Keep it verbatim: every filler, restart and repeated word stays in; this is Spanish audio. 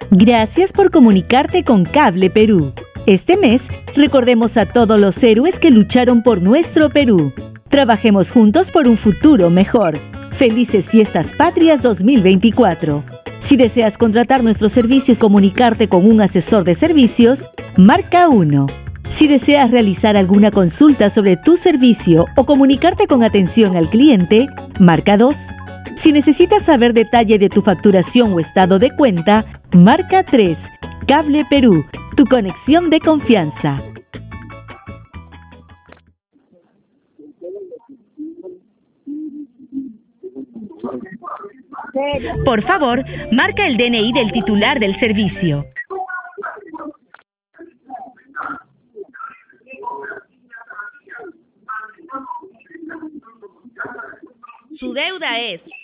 Gracias por comunicarte con Cable Perú. Este mes, recordemos a todos los héroes que lucharon por nuestro Perú. Trabajemos juntos por un futuro mejor. Felices Fiestas Patrias dos mil veinticuatro. Si deseas contratar nuestros servicios y comunicarte con un asesor de servicios, marca uno. Si deseas realizar alguna consulta sobre tu servicio o comunicarte con atención al cliente, marca dos. Si necesitas saber detalle de tu facturación o estado de cuenta, marca tres. Cable Perú, tu conexión de confianza. Por favor, marca el D N I del titular del servicio. Su deuda es